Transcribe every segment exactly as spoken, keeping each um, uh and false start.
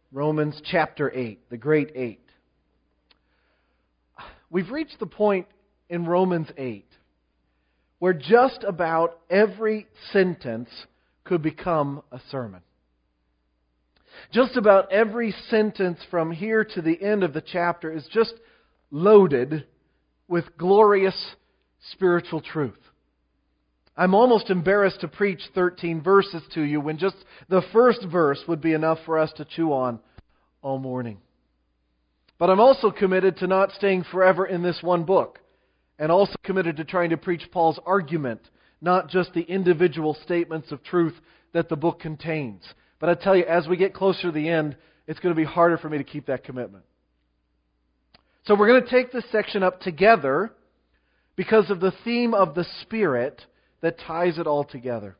Romans chapter eight, the great eight. We've reached the point in Romans eight where just about every sentence could become a sermon. Just about every sentence from here to the end of the chapter is just loaded with glorious spiritual truth. I'm almost embarrassed to preach thirteen verses to you when just the first verse would be enough for us to chew on all morning. But I'm also committed to not staying forever in this one book, and also committed to trying to preach Paul's argument, not just the individual statements of truth that the book contains. But I tell you, as we get closer to the end, it's going to be harder for me to keep that commitment. So we're going to take this section up together because of the theme of the Spirit that ties it all together.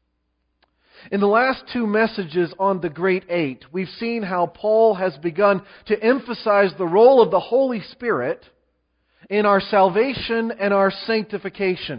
In the last two messages on the Great Eight, we've seen how Paul has begun to emphasize the role of the Holy Spirit in our salvation and our sanctification.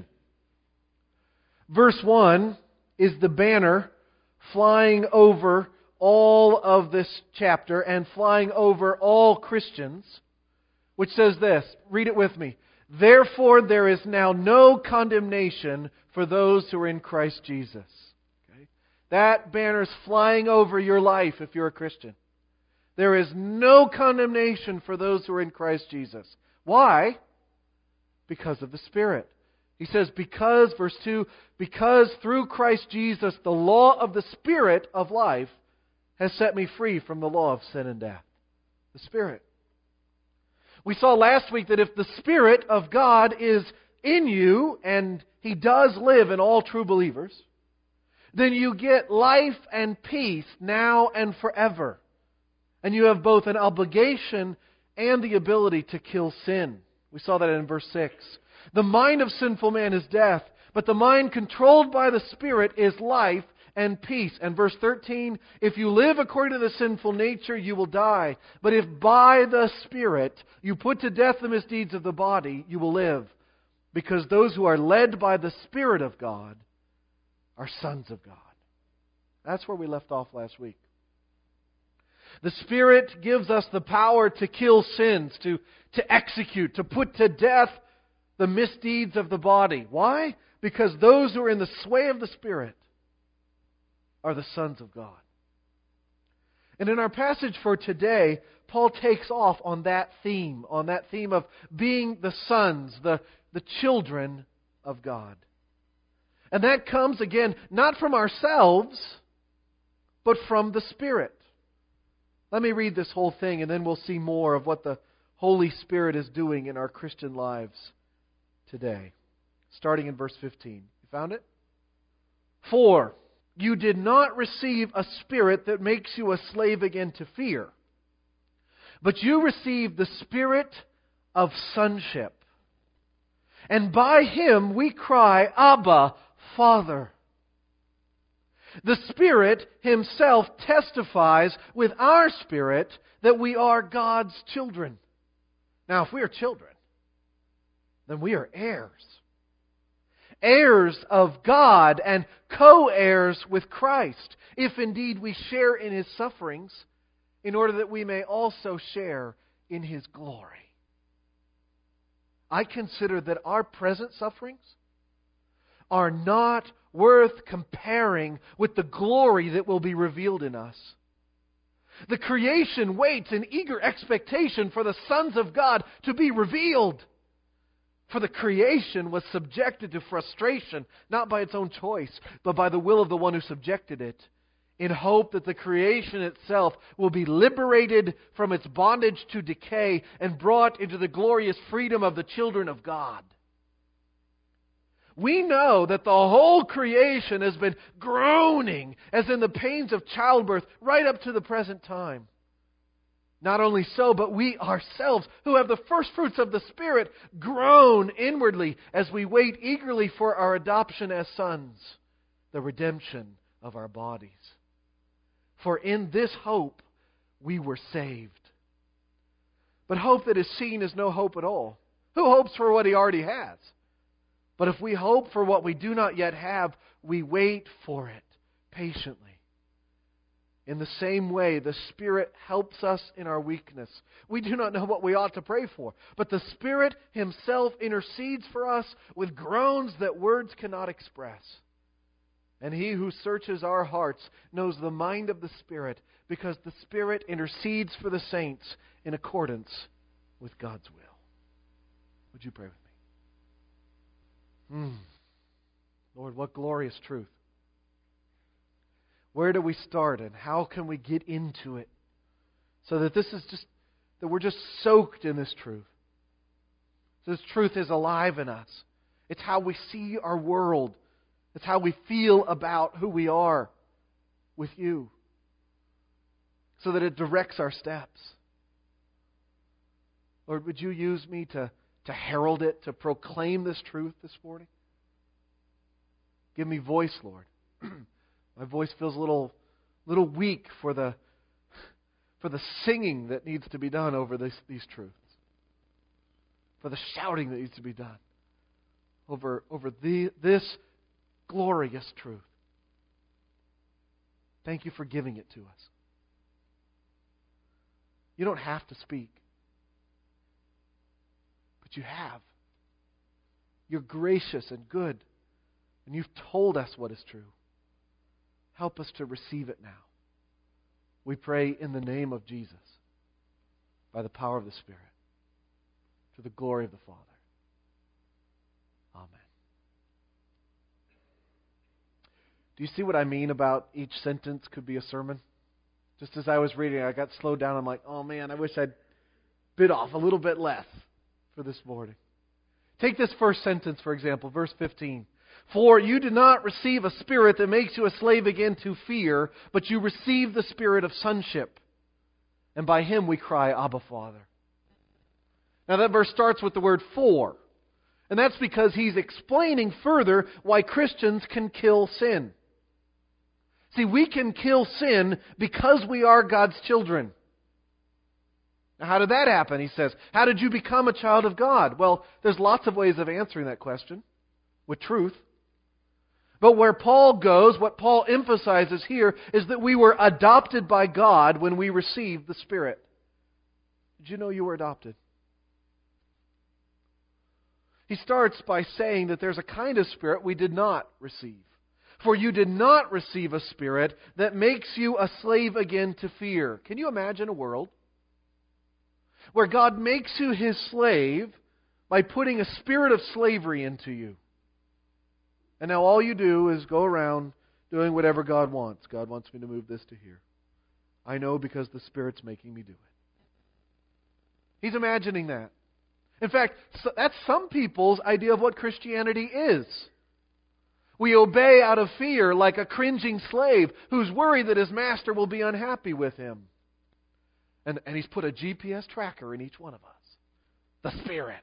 Verse one is the banner flying over all of this chapter and flying over all Christians, which says this, read it with me. Therefore there is now no condemnation for those who are in Christ Jesus. Okay? That banner is flying over your life if you're a Christian. There is no condemnation for those who are in Christ Jesus. Why? Because of the Spirit. He says, because, verse two, because through Christ Jesus the law of the Spirit of life has set me free from the law of sin and death. The Spirit. We saw last week that if the Spirit of God is in you, and He does live in all true believers, then you get life and peace now and forever. And you have both an obligation and the ability to kill sin. We saw that in verse six. The mind of sinful man is death, but the mind controlled by the Spirit is life and peace. And verse thirteen, if you live according to the sinful nature, you will die. But if by the Spirit you put to death the misdeeds of the body, you will live. Because those who are led by the Spirit of God are sons of God. That's where we left off last week. The Spirit gives us the power to kill sins, to, to execute, to put to death the misdeeds of the body. Why? Because those who are in the sway of the Spirit are the sons of God. And in our passage for today, Paul takes off on that theme, on that theme of being the sons, the, the children of God. And that comes, again, not from ourselves, but from the Spirit. Let me read this whole thing, and then we'll see more of what the Holy Spirit is doing in our Christian lives today. Starting in verse fifteen. You found it? For you did not receive a spirit that makes you a slave again to fear, but you received the Spirit of sonship. And by Him we cry, Abba, Father. The Spirit Himself testifies with our spirit that we are God's children. Now, if we are children, then we are heirs. Heirs of God and co-heirs with Christ, if indeed we share in His sufferings, in order that we may also share in His glory. I consider that our present sufferings are not worth comparing with the glory that will be revealed in us. The creation waits in eager expectation for the sons of God to be revealed. For the creation was subjected to frustration, not by its own choice, but by the will of the one who subjected it, in hope that the creation itself will be liberated from its bondage to decay and brought into the glorious freedom of the children of God. We know that the whole creation has been groaning as in the pains of childbirth right up to the present time. Not only so, but we ourselves, who have the first fruits of the Spirit, groan inwardly as we wait eagerly for our adoption as sons, the redemption of our bodies. For in this hope we were saved. But hope that is seen is no hope at all. Who hopes for what he already has? But if we hope for what we do not yet have, we wait for it patiently. In the same way, the Spirit helps us in our weakness. We do not know what we ought to pray for, but the Spirit Himself intercedes for us with groans that words cannot express. And He who searches our hearts knows the mind of the Spirit, because the Spirit intercedes for the saints in accordance with God's will. Would you pray with me? Mm. Lord, what glorious truth. Where do we start and how can we get into it so that this is just, that we're just soaked in this truth? So this truth is alive in us. It's how we see our world. It's how we feel about who we are with You. So that it directs our steps. Lord, would You use me to, to herald it, to proclaim this truth this morning? Give me voice, Lord. My voice feels a little, little weak for the, for the singing that needs to be done over this, these truths. For the shouting that needs to be done over, over the, this glorious truth. Thank You for giving it to us. You don't have to speak. But You have. You're gracious and good. And You've told us what is true. Help us to receive it now. We pray in the name of Jesus, by the power of the Spirit, to the glory of the Father. Amen. Do you see what I mean about each sentence could be a sermon? Just as I was reading, I got slowed down. I'm like, oh man, I wish I'd bit off a little bit less for this morning. Take this first sentence, for example, verse fifteen. For you did not receive a spirit that makes you a slave again to fear, but you received the spirit of sonship. And by Him we cry, Abba, Father. Now that verse starts with the word for. And that's because he's explaining further why Christians can kill sin. See, we can kill sin because we are God's children. Now, how did that happen? He says, how did you become a child of God? Well, there's lots of ways of answering that question with truth. But where Paul goes, what Paul emphasizes here, is that we were adopted by God when we received the Spirit. Did you know you were adopted? He starts by saying that there's a kind of spirit we did not receive. For you did not receive a spirit that makes you a slave again to fear. Can you imagine a world where God makes you His slave by putting a spirit of slavery into you? And now all you do is go around doing whatever God wants. God wants me to move this to here. I know because the Spirit's making me do it. He's imagining that. In fact, that's some people's idea of what Christianity is. We obey out of fear like a cringing slave who's worried that his master will be unhappy with him. And, and He's put a G P S tracker in each one of us. The Spirit.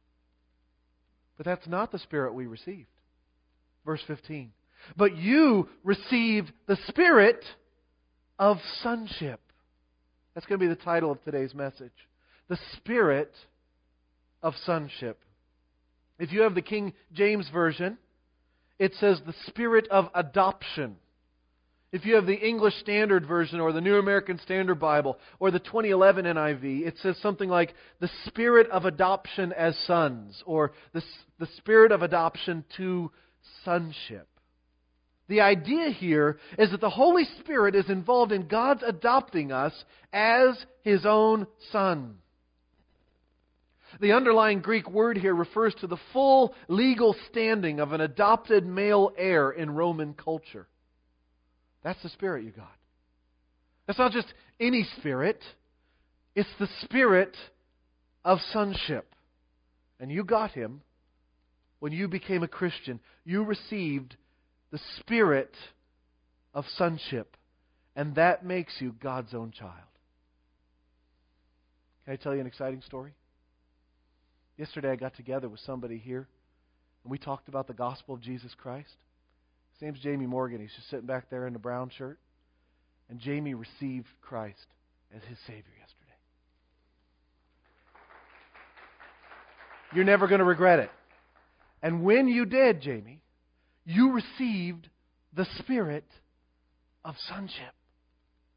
But that's not the Spirit we received. Verse fifteen. But you received the Spirit of sonship. That's going to be the title of today's message. The Spirit of sonship. If you have the King James Version, it says the Spirit of adoption. If you have the English Standard Version or the New American Standard Bible or the twenty eleven N I V, it says something like the Spirit of adoption as sons, or the, the Spirit of adoption to sonship. The idea here is that the Holy Spirit is involved in God's adopting us as His own Son. The underlying Greek word here refers to the full legal standing of an adopted male heir in Roman culture. That's the Spirit you got. That's not just any Spirit. It's the Spirit of sonship. And you got Him when you became a Christian. You received the Spirit of sonship. And that makes you God's own child. Can I tell you an exciting story? Yesterday I got together with somebody here, and we talked about the gospel of Jesus Christ. His name's Jamie Morgan. He's just sitting back there in the brown shirt. And Jamie received Christ as his Savior yesterday. You're never going to regret it. And when you did, Jamie, you received the Spirit of sonship.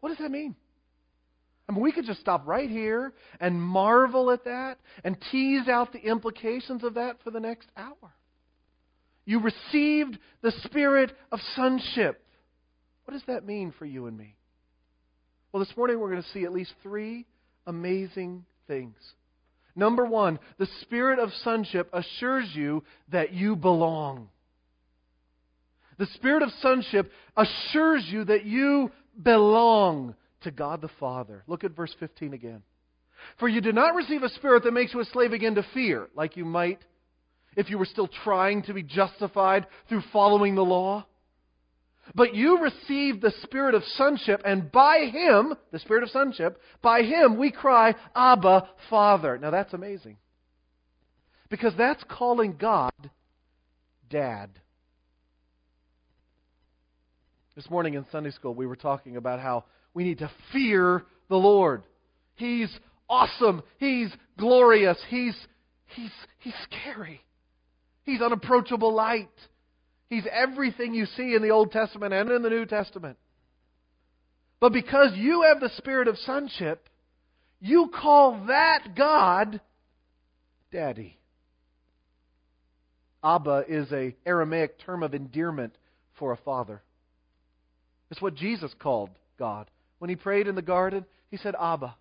What does that mean? I mean, we could just stop right here and marvel at that and tease out the implications of that for the next hour. You received the spirit of sonship. What does that mean for you and me? Well, this morning we're going to see at least three amazing things. Number one, the spirit of sonship assures you that you belong. The spirit of sonship assures you that you belong to God the Father. Look at verse fifteen again. For you did not receive a spirit that makes you a slave again to fear, like you might if you were still trying to be justified through following the law. But you received the spirit of sonship, and by Him, the spirit of sonship, by Him we cry, Abba, Father. Now that's amazing. Because that's calling God Dad. This morning in Sunday school we were talking about how we need to fear the Lord. He's awesome. He's glorious. He's, he's, he's scary. He's unapproachable light. He's everything you see in the Old Testament and in the New Testament. But because you have the spirit of sonship, you call that God Daddy. Abba is an Aramaic term of endearment for a father. It's what Jesus called God. When He prayed in the garden, He said, Abba.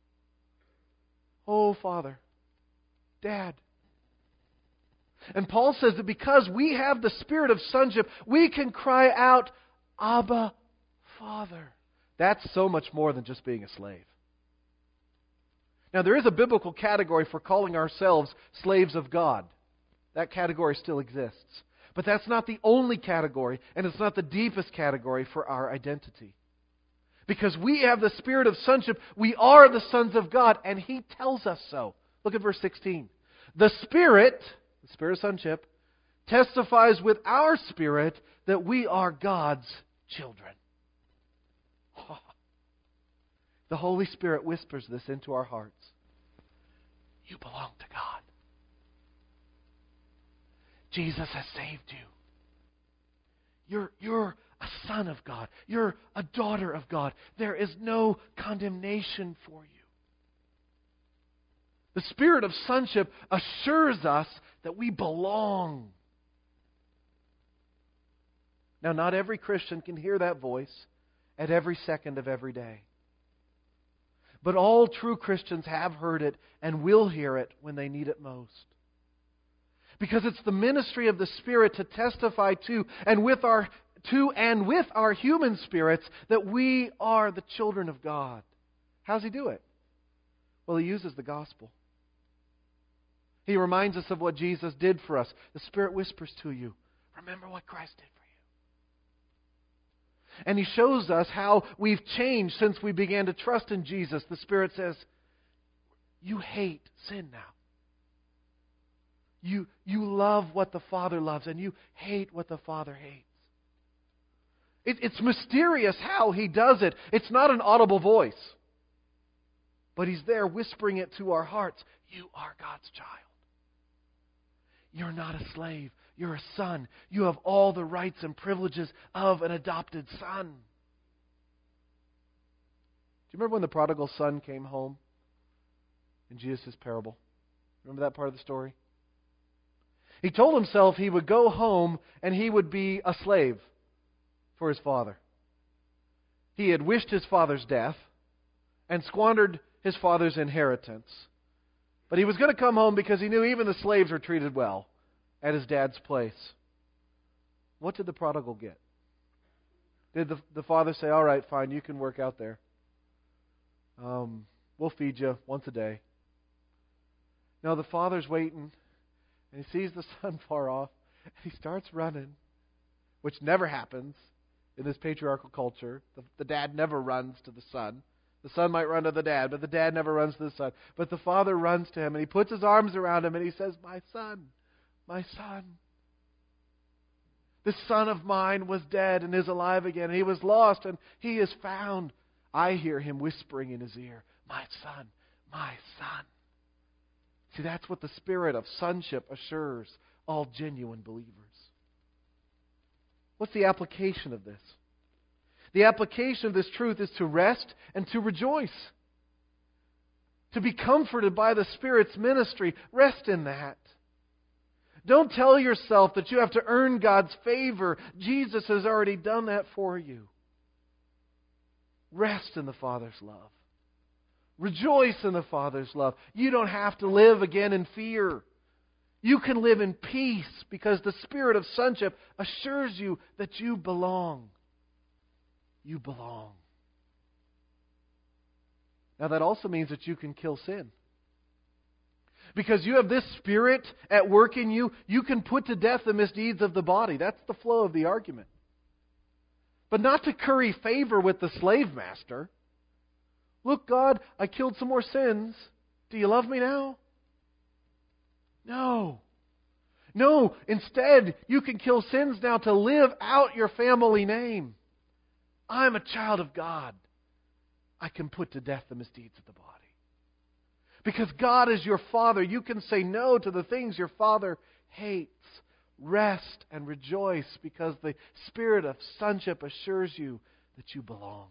Oh, Father. Dad. And Paul says that because we have the spirit of sonship, we can cry out, Abba, Father. That's so much more than just being a slave. Now, there is a biblical category for calling ourselves slaves of God. That category still exists. But that's not the only category, and it's not the deepest category for our identity. Because we have the spirit of sonship, we are the sons of God, and He tells us so. Look at verse sixteen. The Spirit, the spirit of sonship, testifies with our spirit that we are God's children. Oh. The Holy Spirit whispers this into our hearts. You belong to God. Jesus has saved you. You're, you're a son of God. You're a daughter of God. There is no condemnation for you. The spirit of sonship assures us that we belong. Now, not every Christian can hear that voice at every second of every day. But all true Christians have heard it and will hear it when they need it most. Because it's the ministry of the Spirit to testify to and with our to and with our human spirits that we are the children of God. How does He do it? Well, He uses the gospel. He reminds us of what Jesus did for us. The Spirit whispers to you, remember what Christ did for you. And He shows us how we've changed since we began to trust in Jesus. The Spirit says, you hate sin now. You, you love what the Father loves, and you hate what the Father hates. It, it's mysterious how He does it. It's not an audible voice. But He's there whispering it to our hearts. You are God's child. You're not a slave. You're a son. You have all the rights and privileges of an adopted son. Do you remember when the prodigal son came home in Jesus' parable? Remember that part of the story? He told himself he would go home and he would be a slave for his father. He had wished his father's death and squandered his father's inheritance. But he was going to come home because he knew even the slaves were treated well at his dad's place. What did the prodigal get? Did the, the father say, all right, fine, you can work out there. Um, we'll feed you once a day. No, the father's waiting. And he sees the son far off. And he starts running, which never happens in this patriarchal culture. The, the dad never runs to the son. The son might run to the dad, but the dad never runs to the son. But the father runs to him, and he puts his arms around him, and he says, my son, my son. This son of mine was dead and is alive again. He was lost, and he is found. I hear him whispering in his ear, my son, my son. See, that's what the spirit of sonship assures all genuine believers. What's the application of this? The application of this truth is to rest and to rejoice. To be comforted by the Spirit's ministry. Rest in that. Don't tell yourself that you have to earn God's favor. Jesus has already done that for you. Rest in the Father's love. Rejoice in the Father's love. You don't have to live again in fear. You can live in peace because the Spirit of sonship assures you that you belong. You belong. Now that also means that you can kill sin. Because you have this Spirit at work in you, you can put to death the misdeeds of the body. That's the flow of the argument. But not to curry favor with the slave master. Look, God, I killed some more sins. Do you love me now? No. No, instead, you can kill sins now to live out your family name. I'm a child of God. I can put to death the misdeeds of the body. Because God is your Father, you can say no to the things your Father hates. Rest and rejoice because the Spirit of sonship assures you that you belong.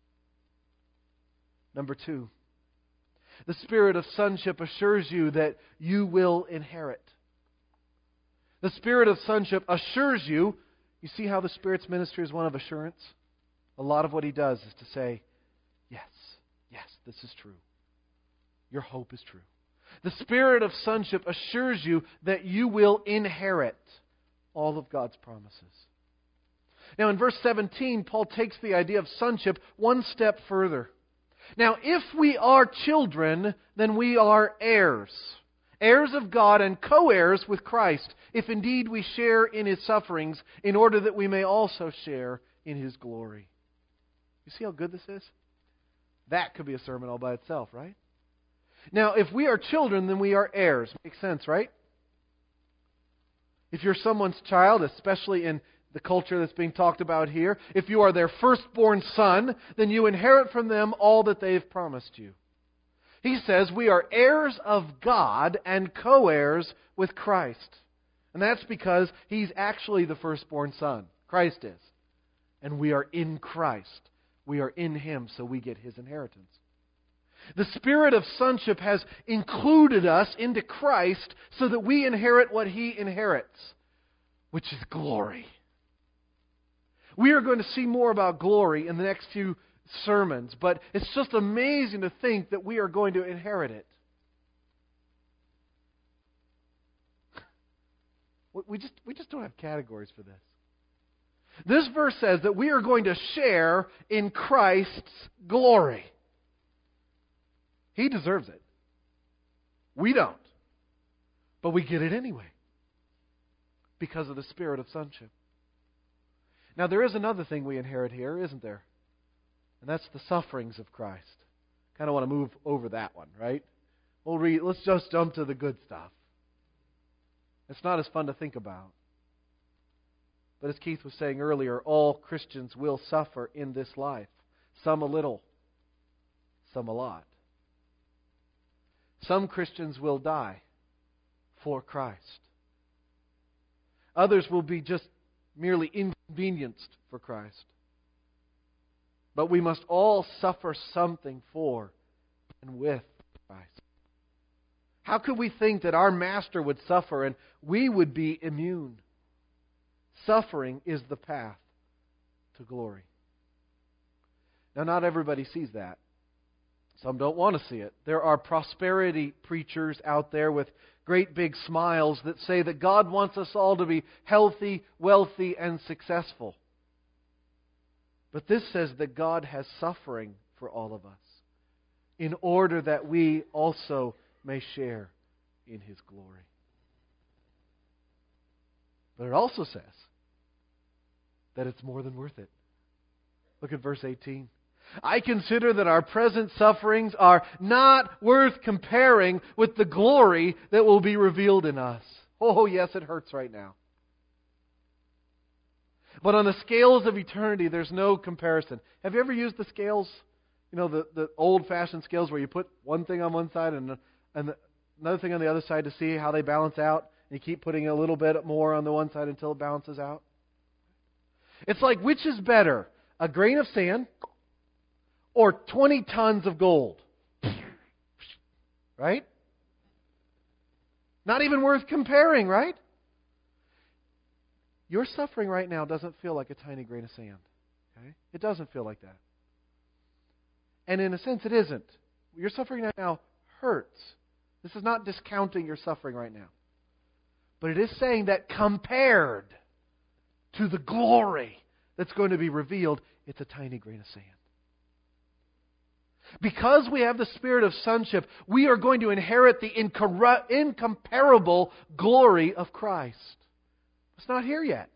Number two, the Spirit of sonship assures you that you will inherit. The Spirit of sonship assures you. You see how the Spirit's ministry is one of assurance? A lot of what He does is to say, yes, yes, this is true. Your hope is true. The Spirit of sonship assures you that you will inherit all of God's promises. Now in verse seventeen, Paul takes the idea of sonship one step further. Now, if we are children, then we are heirs. Heirs of God and co-heirs with Christ, if indeed we share in His sufferings, in order that we may also share in His glory. You see how good this is? That could be a sermon all by itself, right? Now, if we are children, then we are heirs. Makes sense, right? If you're someone's child, especially in the culture that's being talked about here, if you are their firstborn son, then you inherit from them all that they've promised you. He says we are heirs of God and co-heirs with Christ. And that's because He's actually the firstborn son. Christ is. And we are in Christ. We are in Him, so we get His inheritance. The Spirit of sonship has included us into Christ so that we inherit what He inherits, which is glory. We are going to see more about glory in the next few sermons, but it's just amazing to think that we are going to inherit it. We just, we just don't have categories for this. This verse says that we are going to share in Christ's glory. He deserves it. We don't. But we get it anyway because of the Spirit of sonship. Now, there is another thing we inherit here, isn't there? And that's the sufferings of Christ. Kind of want to move over that one, right? We'll read. Let's just jump to the good stuff. It's not as fun to think about. But as Keith was saying earlier, all Christians will suffer in this life. Some a little, some a lot. Some Christians will die for Christ. Others will be just merely inconvenienced for Christ. But we must all suffer something for and with Christ. How could we think that our Master would suffer and we would be immune? Suffering is the path to glory. Now, not everybody sees that. Some don't want to see it. There are prosperity preachers out there with great big smiles that say that God wants us all to be healthy, wealthy, and successful. But this says that God has suffering for all of us in order that we also may share in His glory. But it also says that it's more than worth it. Look at verse eighteen. I consider that our present sufferings are not worth comparing with the glory that will be revealed in us. Oh, yes, it hurts right now. But on the scales of eternity, there's no comparison. Have you ever used the scales? You know, the, the old-fashioned scales where you put one thing on one side and, and the, another thing on the other side to see how they balance out. And you keep putting a little bit more on the one side until it balances out. It's like, which is better? a grain of sand or twenty tons of gold. Right? Not even worth comparing, right? Your suffering right now doesn't feel like a tiny grain of sand. Okay? It doesn't feel like that. And in a sense, it isn't. Your suffering right now hurts. This is not discounting your suffering right now. But it is saying that compared to the glory that's going to be revealed, it's a tiny grain of sand. Because we have the spirit of sonship, we are going to inherit the incor- incomparable glory of Christ. It's not here yet.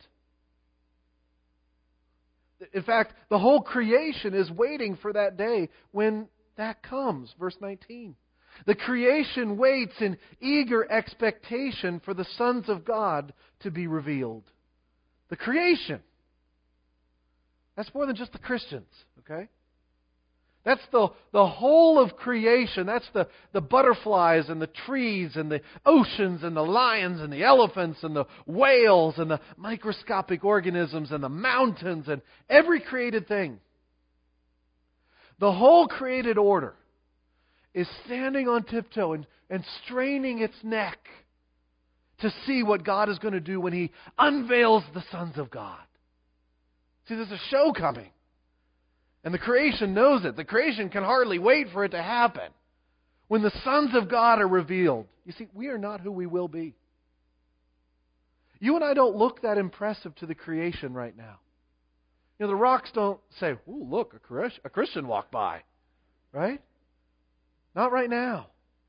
In fact, the whole creation is waiting for that day when that comes. Verse nineteen. The creation waits in eager expectation for the sons of God to be revealed. The creation. That's more than just the Christians, okay? That's the, the whole of creation. That's the, the butterflies and the trees and the oceans and the lions and the elephants and the whales and the microscopic organisms and the mountains and every created thing. The whole created order is standing on tiptoe and, and straining its neck to see what God is going to do when He unveils the sons of God. See, there's a show coming. And the creation knows it. The creation can hardly wait for it to happen. When the sons of God are revealed. You see, we are not who we will be. You and I don't look that impressive to the creation right now. You know, the rocks don't say, "Ooh, look, a Christian walked by." Right? Not right now.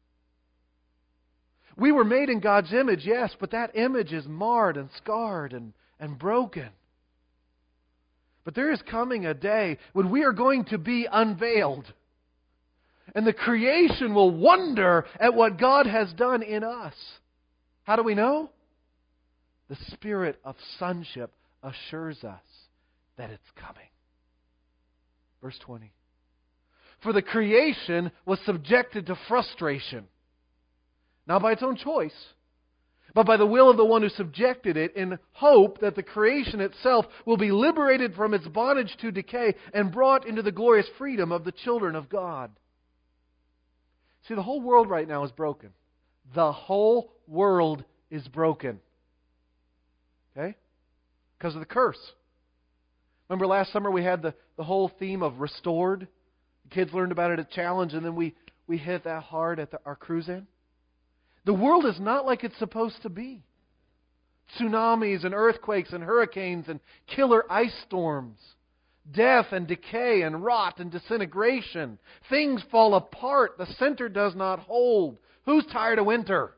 We were made in God's image, yes, but that image is marred and scarred and, and broken. But there is coming a day when we are going to be unveiled. And the creation will wonder at what God has done in us. How do we know? The spirit of sonship assures us that it's coming. Verse twenty. For the creation was subjected to frustration. Not by its own choice, but by the will of the one who subjected it, in hope that the creation itself will be liberated from its bondage to decay and brought into the glorious freedom of the children of God. See, the whole world right now is broken. The whole world is broken. Okay? Because of the curse. Remember last summer we had the, the whole theme of restored? The kids learned about it at Challenge, and then we, we hit that hard at the, our cruise in. The world is not like it's supposed to be. Tsunamis and earthquakes and hurricanes and killer ice storms. Death and decay and rot and disintegration. Things fall apart. The center does not hold. Who's tired of winter?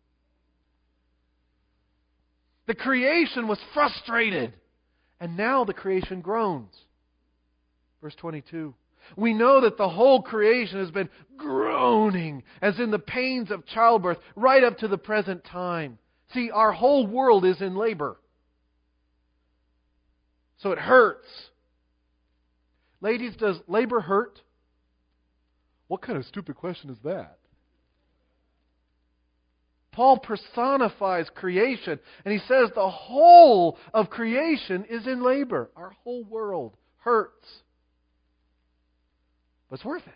The creation was frustrated. And now the creation groans. Verse twenty-two. We know that the whole creation has been groaning as in the pains of childbirth right up to the present time. See, our whole world is in labor. So it hurts. Ladies, does labor hurt? What kind of stupid question is that? Paul personifies creation, and he says the whole of creation is in labor. Our whole world hurts. But it's worth it.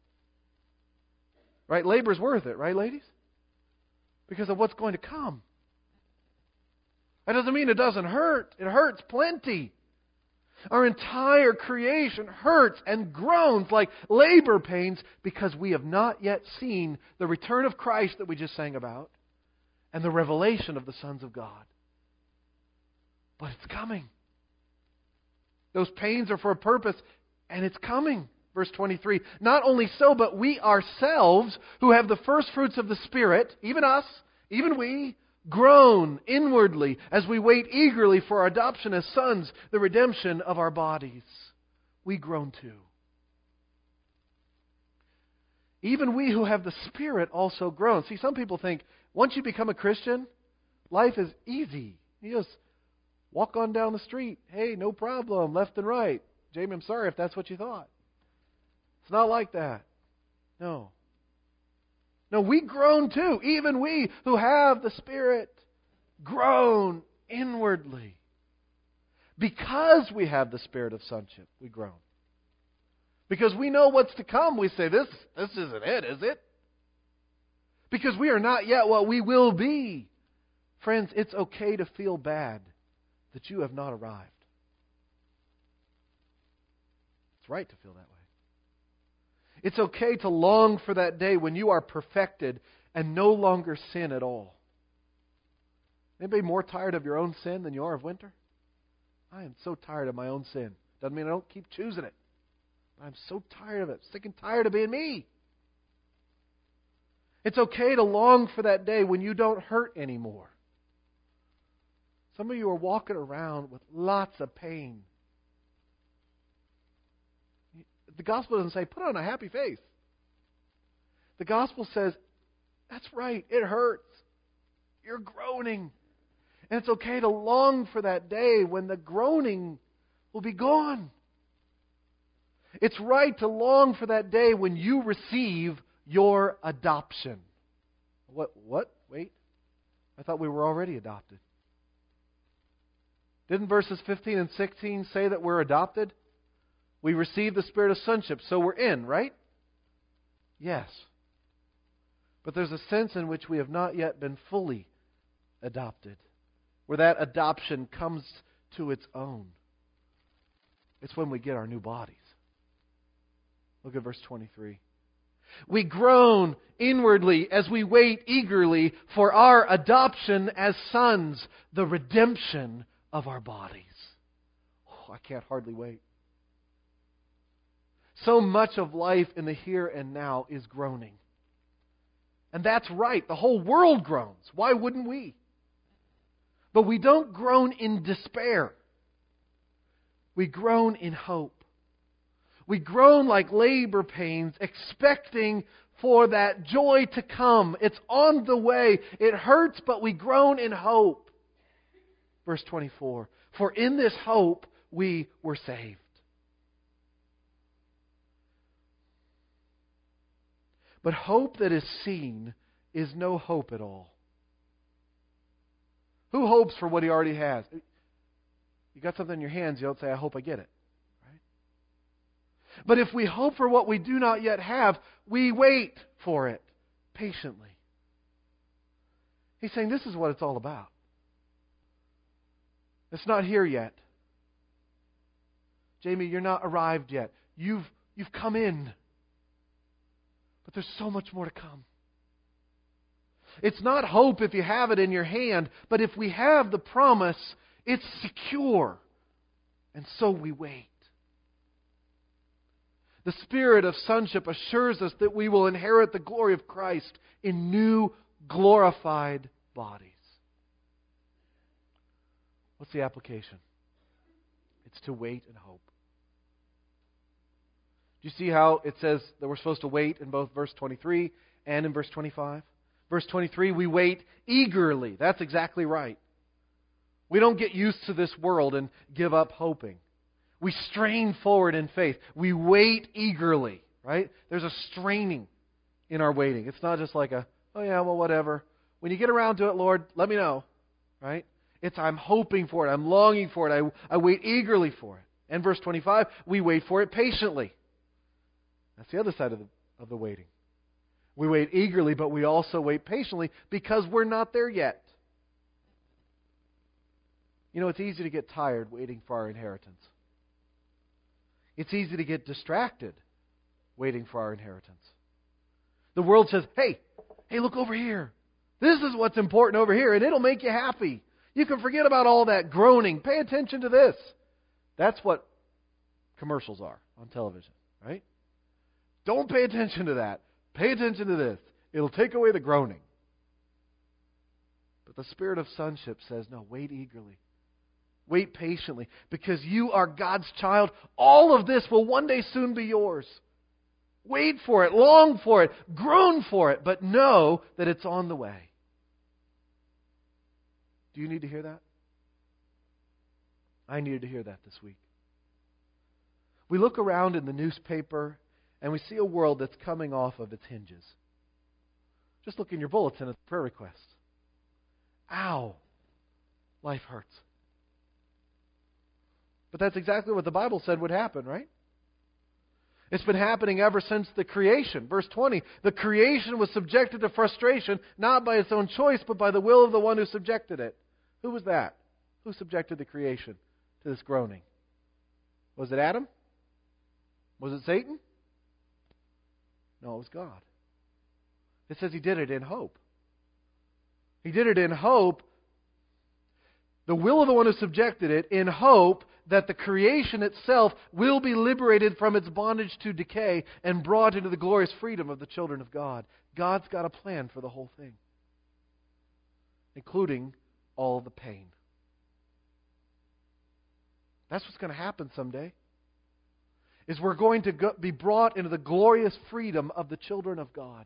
Right? Labor's worth it, right, ladies? Because of what's going to come. That doesn't mean it doesn't hurt. It hurts plenty. Our entire creation hurts and groans like labor pains because we have not yet seen the return of Christ that we just sang about and the revelation of the sons of God. But it's coming. Those pains are for a purpose, and it's coming. Verse twenty-three, not only so, but we ourselves, who have the first fruits of the Spirit, even us, even we, groan inwardly as we wait eagerly for our adoption as sons, the redemption of our bodies. We groan too. Even we who have the Spirit also groan. See, some people think once you become a Christian, life is easy. You just walk on down the street. Hey, no problem, left and right. Jamie, I'm sorry if that's what you thought. It's not like that. No. No, we groan too. Even we who have the Spirit groan inwardly. Because we have the spirit of sonship, we groan. Because we know what's to come, we say, this, this isn't it, is it? Because we are not yet what we will be. Friends, it's okay to feel bad that you have not arrived. It's right to feel that way. It's okay to long for that day when you are perfected and no longer sin at all. Anybody more tired of your own sin than you are of winter? I am so tired of my own sin. Doesn't mean I don't keep choosing it. But I'm so tired of it. Sick and tired of being me. It's okay to long for that day when you don't hurt anymore. Some of you are walking around with lots of pain. The gospel doesn't say, put on a happy face. The gospel says, that's right, it hurts. You're groaning. And it's okay to long for that day when the groaning will be gone. It's right to long for that day when you receive your adoption. What? What? Wait. I thought we were already adopted. Didn't verses fifteen and sixteen say that we're adopted? We receive the spirit of sonship, so we're in, right? Yes. But there's a sense in which we have not yet been fully adopted, where that adoption comes to its own. It's when we get our new bodies. Look at verse twenty-three. We groan inwardly as we wait eagerly for our adoption as sons, the redemption of our bodies. Oh, I can't hardly wait. So much of life in the here and now is groaning. And that's right. The whole world groans. Why wouldn't we? But we don't groan in despair. We groan in hope. We groan like labor pains, expecting for that joy to come. It's on the way. It hurts, but we groan in hope. Verse twenty-four. For in this hope we were saved. But hope that is seen is no hope at all. Who hopes for what he already has? You got something in your hands, you don't say, I hope I get it. Right? But if we hope for what we do not yet have, we wait for it patiently. He's saying this is what it's all about. It's not here yet. Jamie, you're not arrived yet. You've, you've come in. But there's so much more to come. It's not hope if you have it in your hand, but if we have the promise, it's secure. And so we wait. The spirit of sonship assures us that we will inherit the glory of Christ in new, glorified bodies. What's the application? It's to wait and hope. Do you see how it says that we're supposed to wait in both verse twenty-three and in verse twenty-five? Verse twenty-three, we wait eagerly. That's exactly right. We don't get used to this world and give up hoping. We strain forward in faith. We wait eagerly, right? There's a straining in our waiting. It's not just like a, oh yeah, well, whatever. When you get around to it, Lord, let me know, right? It's I'm hoping for it. I'm longing for it. I, I wait eagerly for it. And verse twenty-five, we wait for it patiently. That's the other side of the, of the waiting. We wait eagerly, but we also wait patiently because we're not there yet. You know, it's easy to get tired waiting for our inheritance. It's easy to get distracted waiting for our inheritance. The world says, hey, hey, look over here. This is what's important over here, and it'll make you happy. You can forget about all that groaning. Pay attention to this. That's what commercials are on television, right? Don't pay attention to that. Pay attention to this. It'll take away the groaning. But the spirit of sonship says, no, wait eagerly. Wait patiently. Because you are God's child. All of this will one day soon be yours. Wait for it. Long for it. Groan for it. But know that it's on the way. Do you need to hear that? I needed to hear that this week. We look around in the newspaper and we see a world that's coming off of its hinges. Just look in your bulletin at the prayer request. Ow! Life hurts. But that's exactly what the Bible said would happen, right? It's been happening ever since the creation. Verse twenty, the creation was subjected to frustration, not by its own choice, but by the will of the one who subjected it. Who was that? Who subjected the creation to this groaning? Was it Adam? Was it Satan? No, it was God. It says He did it in hope. He did it in hope, the will of the one who subjected it, in hope that the creation itself will be liberated from its bondage to decay and brought into the glorious freedom of the children of God. God's got a plan for the whole thing, including all the pain. That's what's going to happen someday. Is we're going to go, be brought into the glorious freedom of the children of God.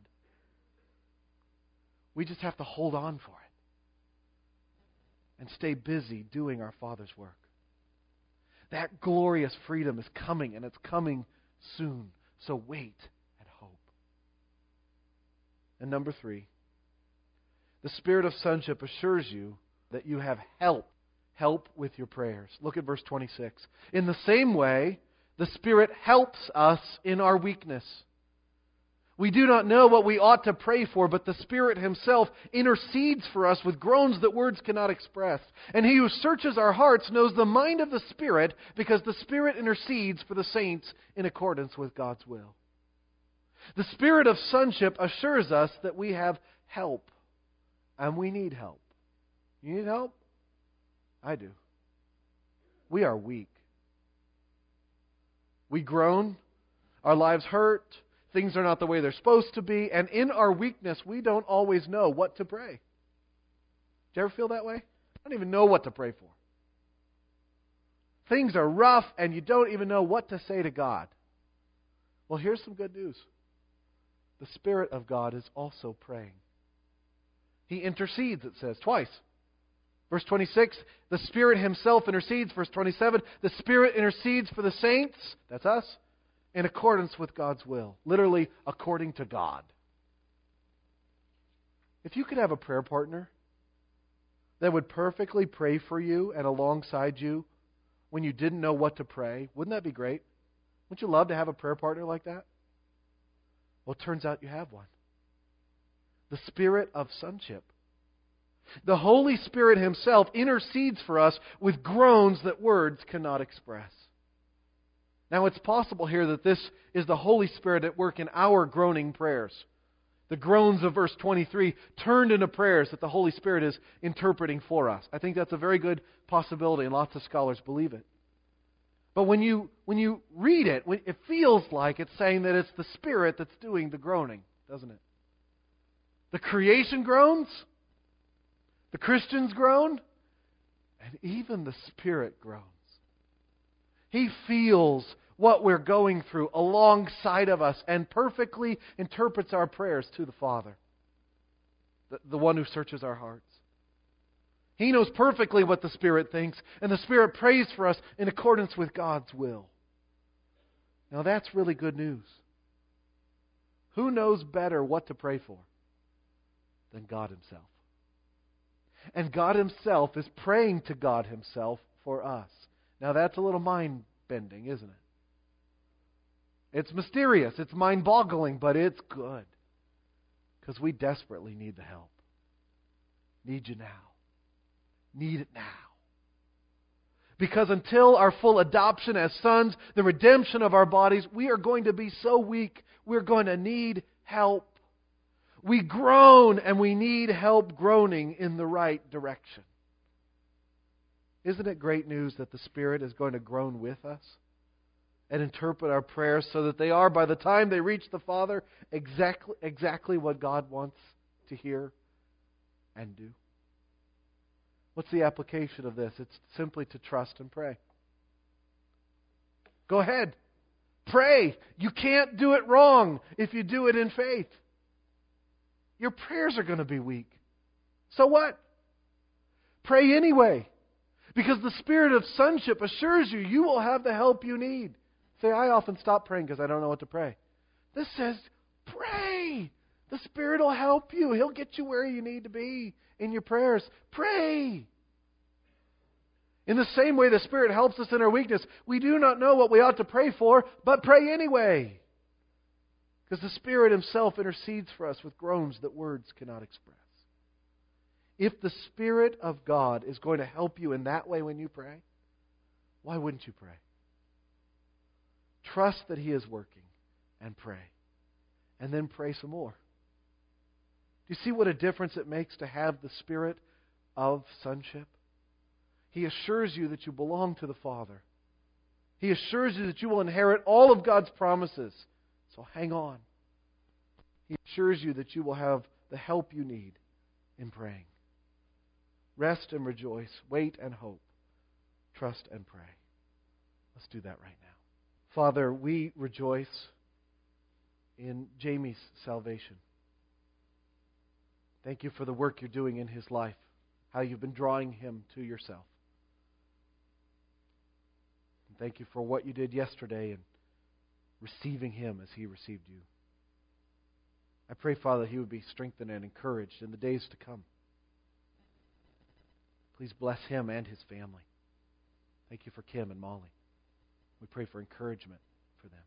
We just have to hold on for it and stay busy doing our Father's work. That glorious freedom is coming, and it's coming soon. So wait and hope. And number three, the Spirit of sonship assures you that you have help. Help with your prayers. Look at verse twenty-six. In the same way, the Spirit helps us in our weakness. We do not know what we ought to pray for, but the Spirit Himself intercedes for us with groans that words cannot express. And He who searches our hearts knows the mind of the Spirit, because the Spirit intercedes for the saints in accordance with God's will. The Spirit of sonship assures us that we have help, and we need help. You need help? I do. We are weak. We groan. Our lives hurt. Things are not the way they're supposed to be. And in our weakness, we don't always know what to pray. Do you ever feel that way? I don't even know what to pray for. Things are rough and you don't even know what to say to God. Well, here's some good news. The Spirit of God is also praying. He intercedes, it says, twice. Verse twenty-six, the Spirit Himself intercedes. Verse twenty-seven, the Spirit intercedes for the saints, that's us, in accordance with God's will. Literally, according to God. If you could have a prayer partner that would perfectly pray for you and alongside you when you didn't know what to pray, wouldn't that be great? Wouldn't you love to have a prayer partner like that? Well, it turns out you have one. The Spirit of sonship. The Holy Spirit Himself intercedes for us with groans that words cannot express. Now, it's possible here that this is the Holy Spirit at work in our groaning prayers. The groans of verse twenty-three turned into prayers that the Holy Spirit is interpreting for us. I think that's a very good possibility, and lots of scholars believe it. But when you when you read it, it feels like it's saying that it's the Spirit that's doing the groaning, doesn't it? The creation groans, the Christians groan, and even the Spirit groans. He feels what we're going through alongside of us and perfectly interprets our prayers to the Father, the, the one who searches our hearts. He knows perfectly what the Spirit thinks, and the Spirit prays for us in accordance with God's will. Now that's really good news. Who knows better what to pray for than God Himself? And God Himself is praying to God Himself for us. Now that's a little mind-bending, isn't it? It's mysterious, it's mind-boggling, but it's good. Because we desperately need the help. Need you now. Need it now. Because until our full adoption as sons, the redemption of our bodies, we are going to be so weak, we're going to need help. We groan and we need help groaning in the right direction. Isn't it great news that the Spirit is going to groan with us and interpret our prayers so that they are, by the time they reach the Father, exactly, exactly what God wants to hear and do? What's the application of this? It's simply to trust and pray. Go ahead. Pray. You can't do it wrong if you do it in faith. Your prayers are going to be weak. So what? Pray anyway. Because the Spirit of sonship assures you, you will have the help you need. Say, I often stop praying because I don't know what to pray. This says, pray. The Spirit will help you. He'll get you where you need to be in your prayers. Pray. In the same way the Spirit helps us in our weakness. We do not know what we ought to pray for, but pray anyway. Because the Spirit Himself intercedes for us with groans that words cannot express. If the Spirit of God is going to help you in that way when you pray, why wouldn't you pray? Trust that He is working and pray. And then pray some more. Do you see what a difference it makes to have the Spirit of sonship? He assures you that you belong to the Father. He assures you that you will inherit all of God's promises. So hang on. He assures you that you will have the help you need in praying. Rest and rejoice. Wait and hope. Trust and pray. Let's do that right now. Father, we rejoice in Jamie's salvation. Thank you for the work you're doing in his life, how you've been drawing him to yourself. And thank you for what you did yesterday in receiving him as he received you. I pray, Father, he would be strengthened and encouraged in the days to come. Please bless him and his family. Thank you for Kim and Molly. We pray for encouragement for them.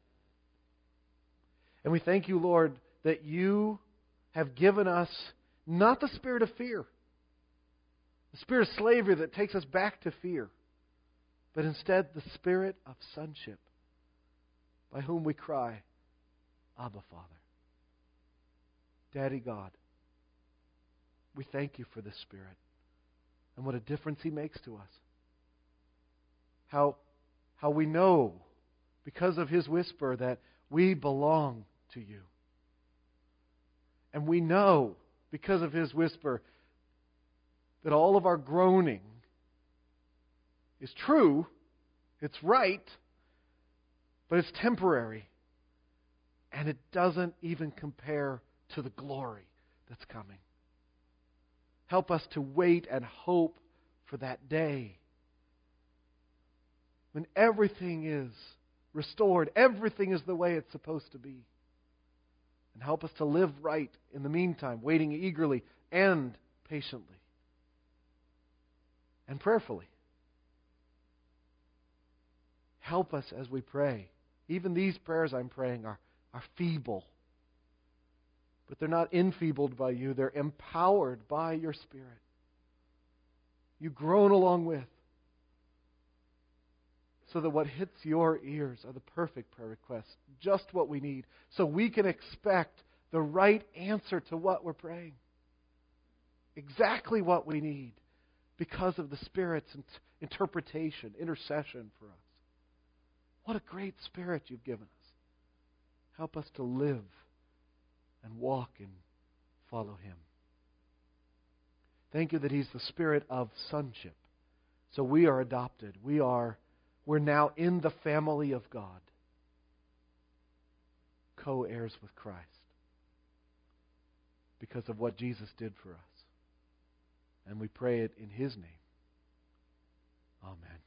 And we thank you, Lord, that you have given us not the spirit of fear, the spirit of slavery that takes us back to fear, but instead the spirit of sonship, by whom we cry, Abba, Father. Daddy God, we thank you for this Spirit and what a difference He makes to us. How, how we know, because of His whisper, that we belong to you. And we know, because of His whisper, that all of our groaning is true, it's right, but it's temporary. And it doesn't even compare to the glory that's coming. Help us to wait and hope for that day when everything is restored, everything is the way it's supposed to be. And help us to live right in the meantime, waiting eagerly and patiently and prayerfully. Help us as we pray. Even these prayers I'm praying are, are feeble. But they're not enfeebled by you. They're empowered by your Spirit. You groan along with. So that what hits your ears are the perfect prayer requests. Just what we need. So we can expect the right answer to what we're praying. Exactly what we need. Because of the Spirit's interpretation, intercession for us. What a great Spirit you've given us. Help us to live and walk and follow Him. Thank you that He's the Spirit of sonship. So we are adopted. We are, we're now in the family of God. Co-heirs with Christ. Because of what Jesus did for us. And we pray it in His name. Amen.